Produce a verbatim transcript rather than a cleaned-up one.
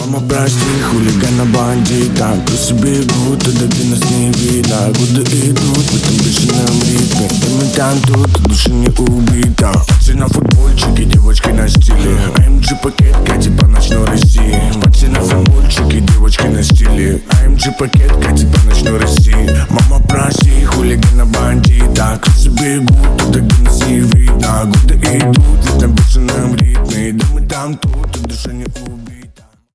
Мама, прости, хулигана, бандита. Крысы бегут, тогда ты нас не видно. Годы идут в этом бешеном ритме. И мы там тут, душа не убита. Все на футбольчике, девочки на стиле. эй эм джи пакетка, типа ночной России. Все на футбольчике, девочки на стиле. эй эм джи пакетка, типа ночной России. Мама, прости, хулигана, бандита. Крысы бегут,